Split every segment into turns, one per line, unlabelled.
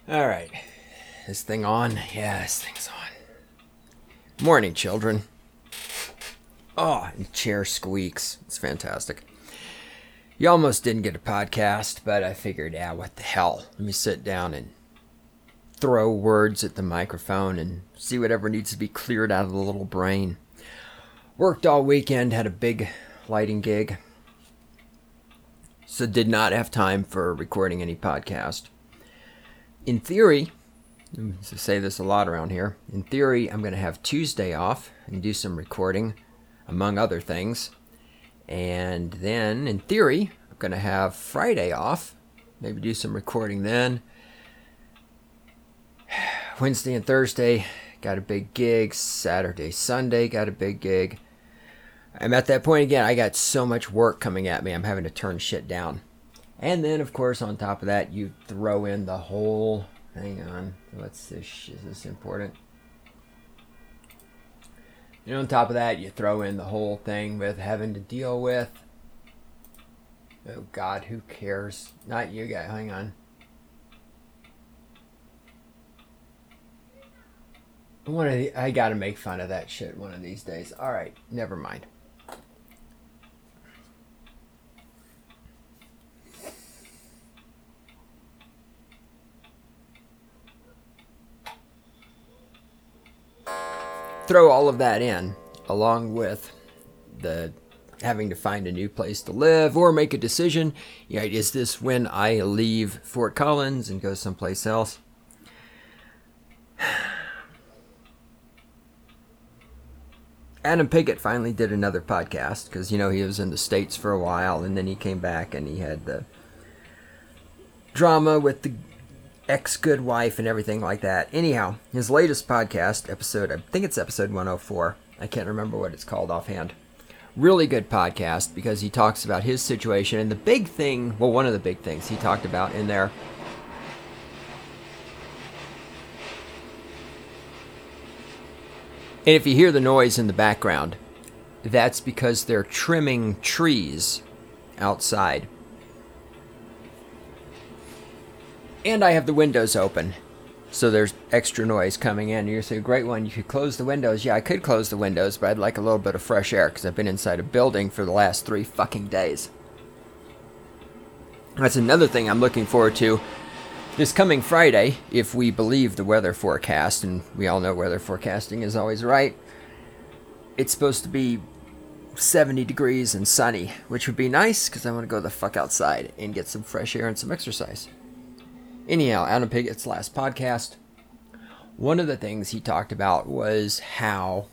All right. This thing on? Yeah, this thing's on. Morning, children. Oh, and chair squeaks. It's fantastic. You almost didn't get a podcast, but I figured, what the hell? Let me sit down and throw words at the microphone and see whatever needs to be cleared out of the little brain. Worked all weekend, had a big lighting gig, so did not have time for recording any podcast. In theory, I say this a lot around here, in theory, I'm going to have Tuesday off and do some recording, among other things. And then, in theory, I'm going to have Friday off, maybe do some recording then. Wednesday and Thursday, got a big gig. Saturday, Sunday, got a big gig. I'm at that point again, I got so much work coming at me, I'm having to turn shit down. And then, of course, on top of that, you throw in the whole... Hang on. What's this? Is this important? On top of that, you throw in the whole thing with having to deal with... Oh, God, who cares? Not you guys. Hang on. I gotta make fun of that shit one of these days. Alright, never mind. Throw all of that in, along with the having to find a new place to live or make a decision. Is this when I leave Fort Collins and go someplace else? Adam Piggott finally did another podcast because, he was in the States for a while and then he came back and he had the drama with the ex-good wife and everything like that. Anyhow, his latest podcast, I think it's episode 104. I can't remember what it's called offhand. Really good podcast because he talks about his situation and the big thing, one of the big things he talked about in there. And if you hear the noise in the background, that's because they're trimming trees outside. And I have the windows open, so there's extra noise coming in. You're saying, great one, you could close the windows. Yeah, I could close the windows, but I'd like a little bit of fresh air because I've been inside a building for the last 3 fucking days. That's another thing I'm looking forward to. This coming Friday, if we believe the weather forecast, and we all know weather forecasting is always right, it's supposed to be 70 degrees and sunny, which would be nice because I want to go the fuck outside and get some fresh air and some exercise. Anyhow, Adam Piggott's last podcast, one of the things he talked about was how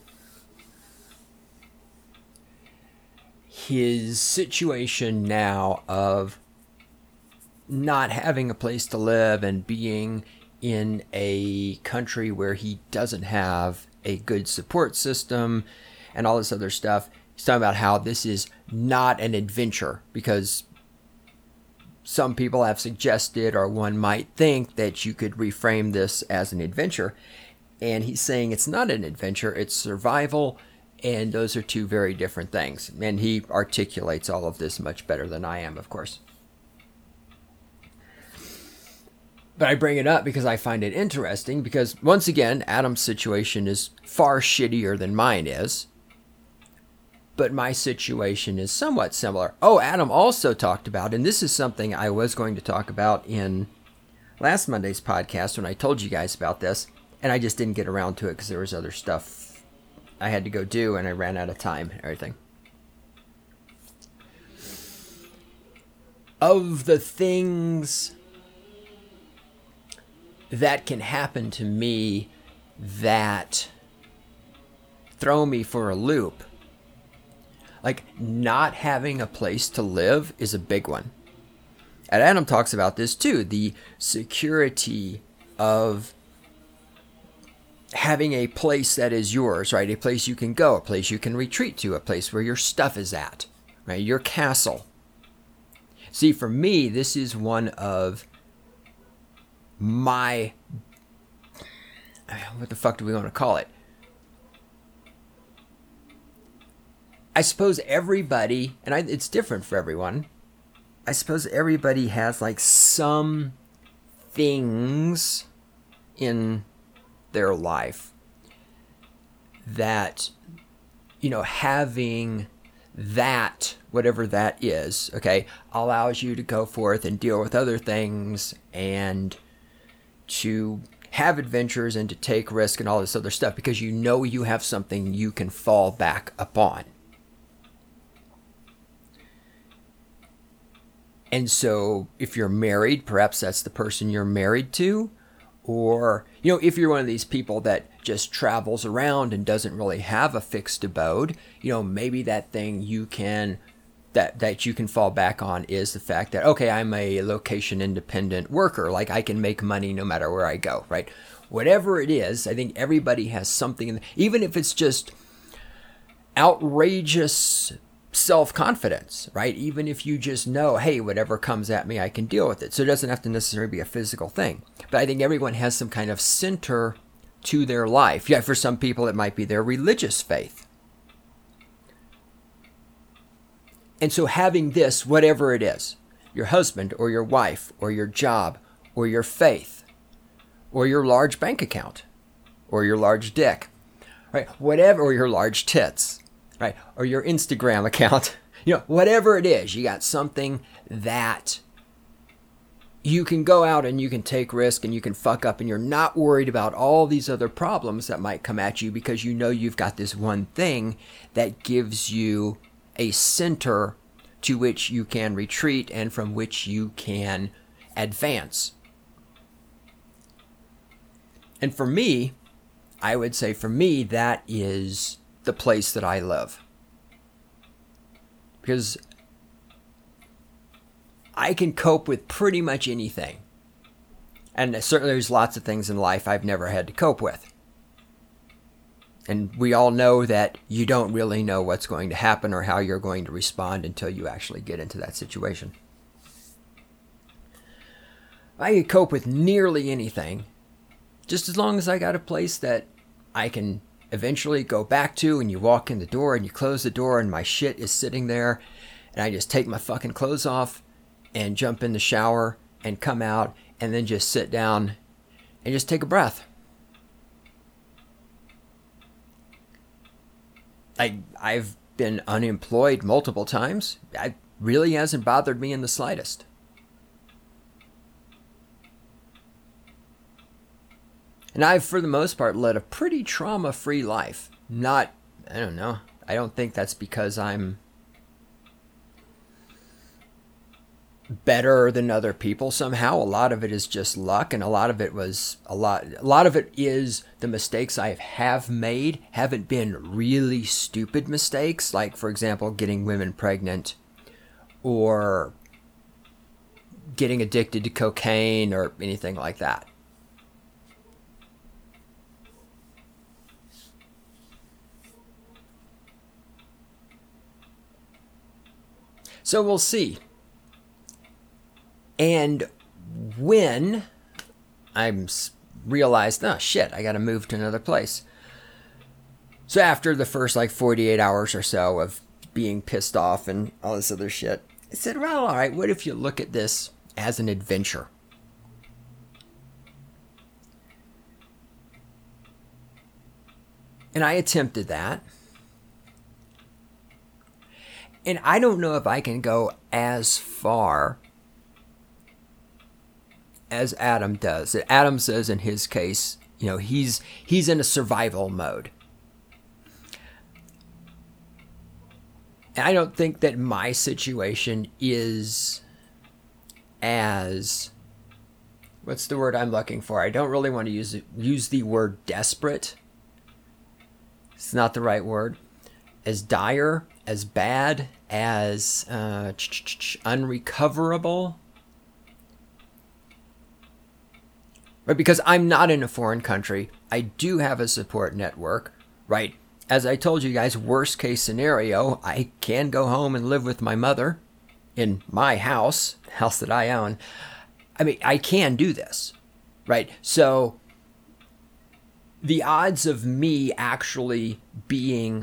his situation now of not having a place to live and being in a country where he doesn't have a good support system and all this other stuff. He's talking about how this is not an adventure because some people have suggested, or one might think, that you could reframe this as an adventure. And he's saying it's not an adventure, it's survival, and those are two very different things. And he articulates all of this much better than I am, of course. But I bring it up because I find it interesting, because once again, Adam's situation is far shittier than mine is. But my situation is somewhat similar. Oh, Adam also talked about, and this is something I was going to talk about in last Monday's podcast when I told you guys about this, and I just didn't get around to it because there was other stuff I had to go do, and I ran out of time and everything. Of the things that can happen to me that throw me for a loop, like not having a place to live is a big one. And Adam talks about this too, the security of having a place that is yours, right? A place you can go, a place you can retreat to, a place where your stuff is at, right? Your castle. See, for me, this is one of my, what the fuck do we want to call it? I suppose everybody, and it's different for everyone, I suppose everybody has like some things in their life that, having that, whatever that is, okay, allows you to go forth and deal with other things and to have adventures and to take risk and all this other stuff because you have something you can fall back upon. And so if you're married, perhaps that's the person you're married to. Or, if you're one of these people that just travels around and doesn't really have a fixed abode, maybe that thing you can fall back on is the fact that, okay, I'm a location independent worker. Like I can make money no matter where I go, right? Whatever it is, I think everybody has something, even if it's just outrageous self-confidence, right? Even if you just know, hey, whatever comes at me, I can deal with it. So it doesn't have to necessarily be a physical thing. But I think everyone has some kind of center to their life. Yeah, for some people, it might be their religious faith. And so having this, whatever it is, your husband or your wife or your job or your faith or your large bank account or your large dick, right? Whatever, or your large tits, right? Or your Instagram account, whatever it is, you got something that you can go out and you can take risk and you can fuck up and you're not worried about all these other problems that might come at you because you've got this one thing that gives you a center to which you can retreat and from which you can advance. And for me, I would say that is the place that I live. Because I can cope with pretty much anything. And certainly there's lots of things in life I've never had to cope with. And we all know that you don't really know what's going to happen or how you're going to respond until you actually get into that situation. I can cope with nearly anything, just as long as I got a place that I can eventually go back to, and you walk in the door and you close the door and my shit is sitting there and I just take my fucking clothes off and jump in the shower and come out and then just sit down and just take a breath. I've been unemployed multiple times. It really hasn't bothered me in the slightest. And I've, for the most part, led a pretty trauma-free life. I don't think that's because I'm better than other people somehow. A lot of it is just luck, and a lot of it is the mistakes I have made haven't been really stupid mistakes, like, for example, getting women pregnant or getting addicted to cocaine or anything like that. So we'll see. And when I realized, oh shit, I got to move to another place. So after the first 48 hours or so of being pissed off and all this other shit, I said, well, all right, what if you look at this as an adventure? And I attempted that. And I don't know if I can go as far as Adam does. Adam says in his case, he's in a survival mode. And I don't think that my situation is as, what's the word I'm looking for? I don't really want to use the word desperate. It's not the right word. As dire, as bad, as unrecoverable. Right? Because I'm not in a foreign country. I do have a support network, right? As I told you guys, worst case scenario, I can go home and live with my mother in my house that I own. I mean, I can do this, right? So the odds of me actually being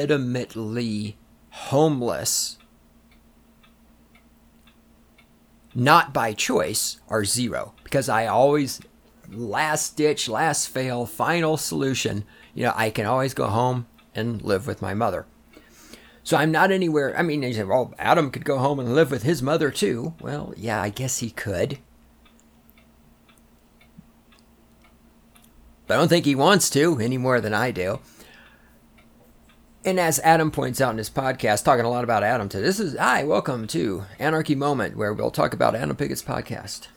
legitimately homeless not by choice, are zero. Because I always, last ditch, last fail, final solution, I can always go home and live with my mother. So I'm not anywhere. I mean, you say, well, Adam could go home and live with his mother too. Well, yeah, I guess he could. But I don't think he wants to any more than I do. And as Adam points out in his podcast, talking a lot about Adam today, hi, welcome to Anarchy Moment, where we'll talk about Adam Pigot's podcast.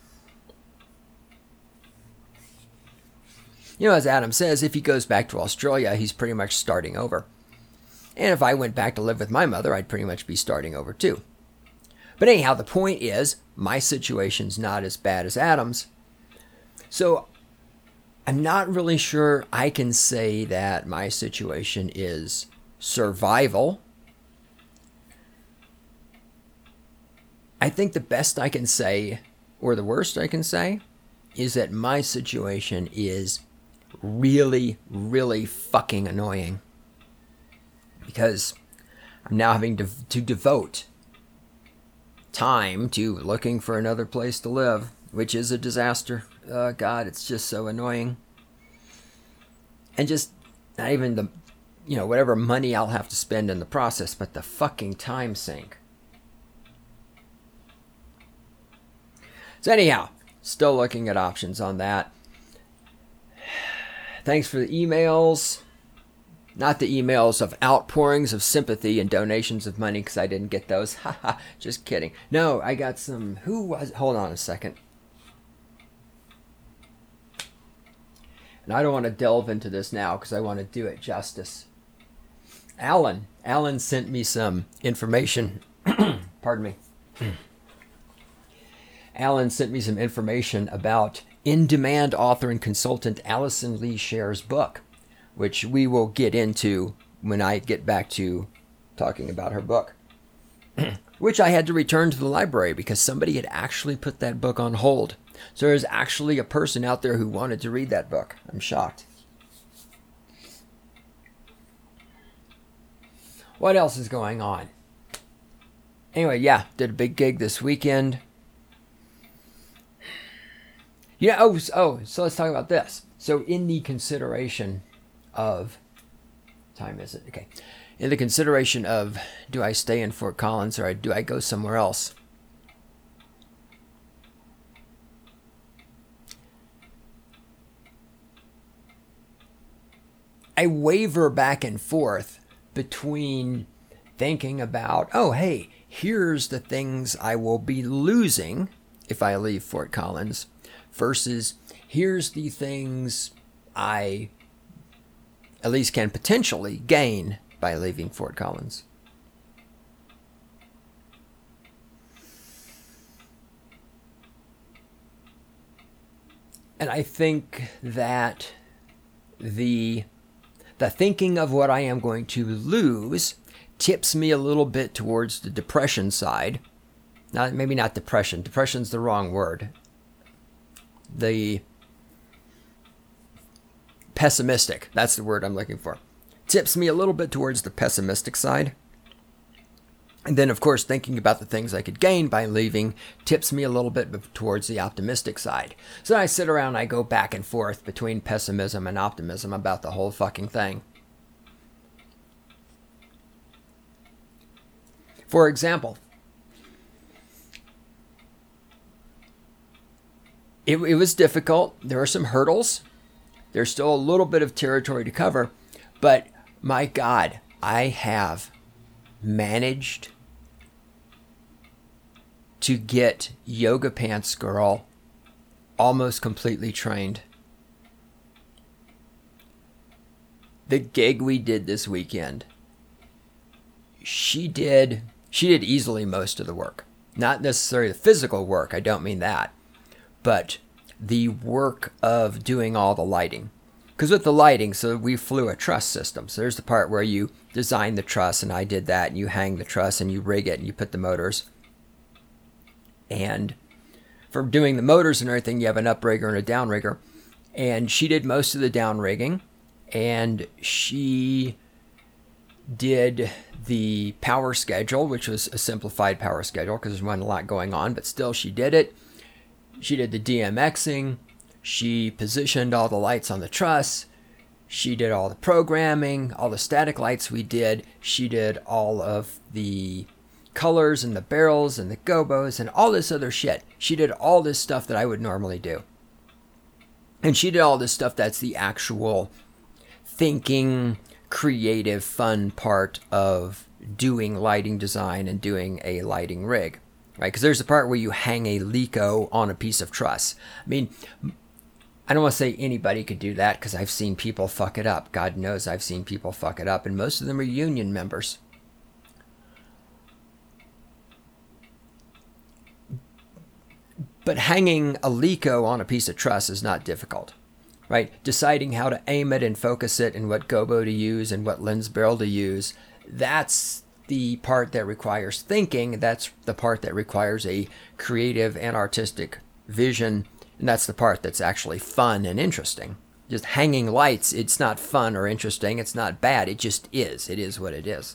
As Adam says, if he goes back to Australia, he's pretty much starting over. And if I went back to live with my mother, I'd pretty much be starting over too. But anyhow, the point is, my situation's not as bad as Adam's. So I'm not really sure I can say that my situation is survival. I think the best I can say, or the worst I can say, is that my situation is really, really fucking annoying. Because I'm now having to devote time to looking for another place to live, which is a disaster. God, it's just so annoying. And just not even the, whatever money I'll have to spend in the process, but the fucking time sink. So anyhow, still looking at options on that. Thanks for the emails. Not the emails of outpourings of sympathy and donations of money, because I didn't get those. Haha, just kidding. No, I got some. Who was? Hold on a second. And I don't want to delve into this now because I want to do it justice. Alan sent me some information. Pardon me. Alan sent me some information about in-demand author and consultant Allison Lee Sher's book, which we will get into when I get back to talking about her book, which I had to return to the library because somebody had actually put that book on hold. So there's actually a person out there who wanted to read that book. I'm shocked. What else is going on? Anyway, yeah, did a big gig this weekend. So let's talk about this. So in the consideration of, time is it? Okay. In the consideration of, do I stay in Fort Collins or do I go somewhere else? I waver back and forth between thinking about, oh, hey, here's the things I will be losing if I leave Fort Collins versus here's the things I at least can potentially gain by leaving Fort Collins. And I think that the thinking of what I am going to lose tips me a little bit towards the depression side. Maybe not depression. Depression's the wrong word. The pessimistic. That's the word I'm looking for. Tips me a little bit towards the pessimistic side. And then, of course, thinking about the things I could gain by leaving tips me a little bit towards the optimistic side. So I sit around and I go back and forth between pessimism and optimism about the whole fucking thing. For example, it was difficult. There are some hurdles. There's still a little bit of territory to cover. But my God, I have managed to get Yoga Pants Girl almost completely trained. The gig we did this weekend, she did easily most of the work. Not necessarily the physical work, I don't mean that, but the work of doing all the lighting. Because with the lighting, so we flew a truss system. So there's the part where you design the truss, and I did that, and you hang the truss, and you rig it, and you put the motors. And for doing the motors and everything, you have an uprigger and a downrigger. And she did most of the downrigging, and she did the power schedule, which was a simplified power schedule because there's not a lot going on, but still she did it. She did the DMXing. She positioned all the lights on the truss. She did all the programming, all the static lights we did. She did all of the colors and the barrels and the gobos and all this other shit. She did all this stuff that I would normally do. And she did all this stuff that's the actual thinking, creative, fun part of doing lighting design and doing a lighting rig, right? Because there's the part where you hang a Leco on a piece of truss. I mean, I don't want to say anybody could do that because I've seen people fuck it up. God knows I've seen people fuck it up, and most of them are union members. But hanging a Leco on a piece of truss is not difficult, right? Deciding how to aim it and focus it and what gobo to use and what lens barrel to use, that's the part that requires thinking. That's the part that requires a creative and artistic vision. And that's the part that's actually fun and interesting. Just hanging lights, it's not fun or interesting. It's not bad. It just is. It is what it is.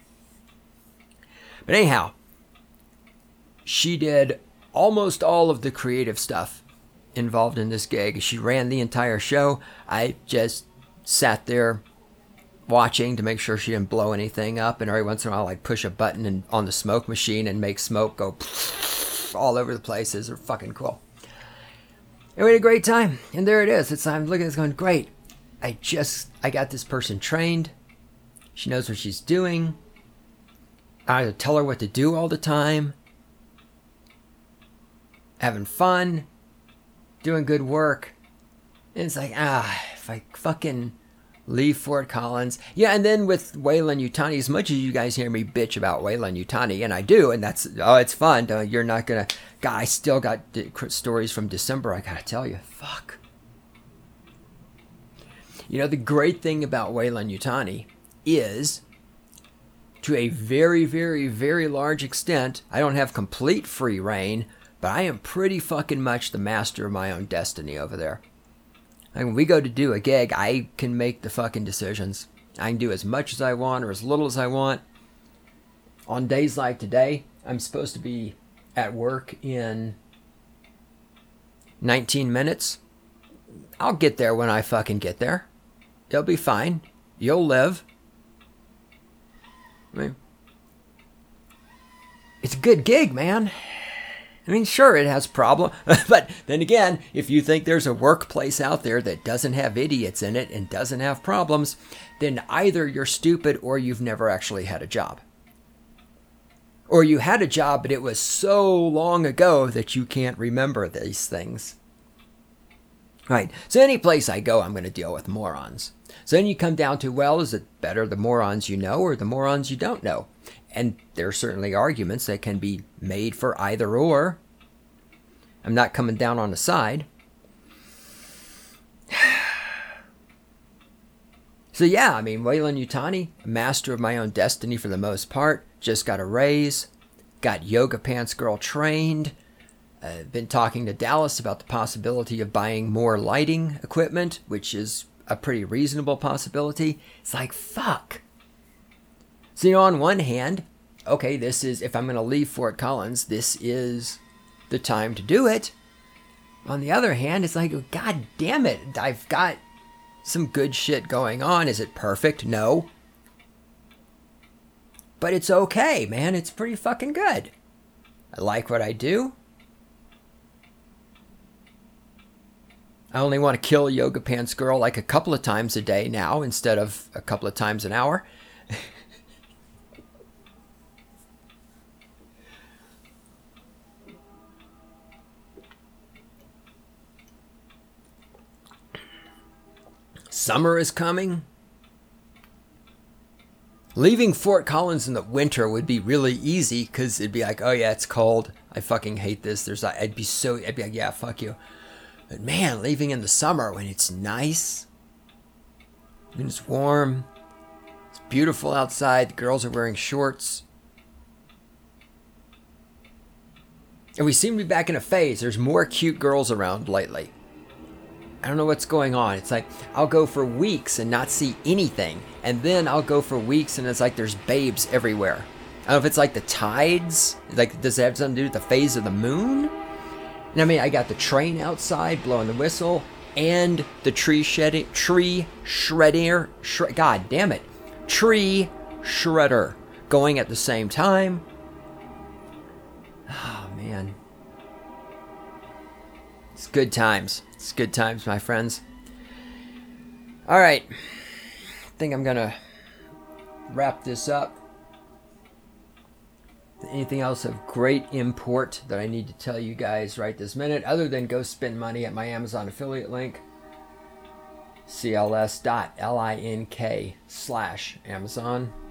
But anyhow, she did almost all of the creative stuff involved in this gig. She ran the entire show. I just sat there watching to make sure she didn't blow anything up. And every once in a while, I'd push a button on the smoke machine and make smoke go all over the place. It's fucking cool. And we had a great time. And there it is. I'm looking at this going, great. I got this person trained. She knows what she's doing. I tell her what to do all the time. Having fun. Doing good work. And it's like, if I fucking leave Fort Collins. Yeah, and then with Weyland-Yutani, as much as you guys hear me bitch about Weyland-Yutani, and I do, and it's fun. You're not going to... God, I still got stories from December, I got to tell you. Fuck. You know, the great thing about Weyland-Yutani is, to a very, very, very large extent, I don't have complete free reign, but I am pretty fucking much the master of my own destiny over there. Like when we go to do a gig, I can make the fucking decisions. I can do as much as I want or as little as I want. On days like today, I'm supposed to be at work in 19 minutes. I'll get there when I fucking get there. It'll be fine. You'll live. I mean, it's a good gig, man. I mean, sure, it has problems, but then again, if you think there's a workplace out there that doesn't have idiots in it and doesn't have problems, then either you're stupid or you've never actually had a job. Or you had a job, but it was so long ago that you can't remember these things. Right, so any place I go, I'm going to deal with morons. So then you come down to, well, is it better the morons you know or the morons you don't know? And there are certainly arguments that can be made for either or. I'm not coming down on the side. So yeah, I mean, Weyland-Yutani, master of my own destiny for the most part, just got a raise, got Yoga Pants Girl trained, been talking to Dallas about the possibility of buying more lighting equipment, which is a pretty reasonable possibility. It's like, fuck. So, you know, on one hand, okay, this is, if I'm going to leave Fort Collins, this is the time to do it. On the other hand, it's like, God damn it, I've got some good shit going on. Is it perfect? No. But it's okay, man. It's pretty fucking good. I like what I do. I only want to kill Yoga Pants Girl like a couple of times a day now instead of a couple of times an hour. Summer is coming. Leaving Fort Collins in the winter would be really easy because it'd be like, oh yeah, it's cold. I fucking hate this. I'd be like, yeah, fuck you. But man, leaving in the summer when it's nice and it's warm, it's beautiful outside. The girls are wearing shorts. And we seem to be back in a phase. There's more cute girls around lately. I don't know what's going on. It's like I'll go for weeks and not see anything. And then I'll go for weeks and it's like there's babes everywhere. I don't know if it's like the tides. Like, does it have something to do with the phase of the moon? And I mean, I got the train outside blowing the whistle and the tree shredder going at the same time. Oh, man. It's good times. It's good times, my friends. All right. I think I'm going to wrap this up. Anything else of great import that I need to tell you guys right this minute, other than go spend money at my Amazon affiliate link, cls.link/Amazon.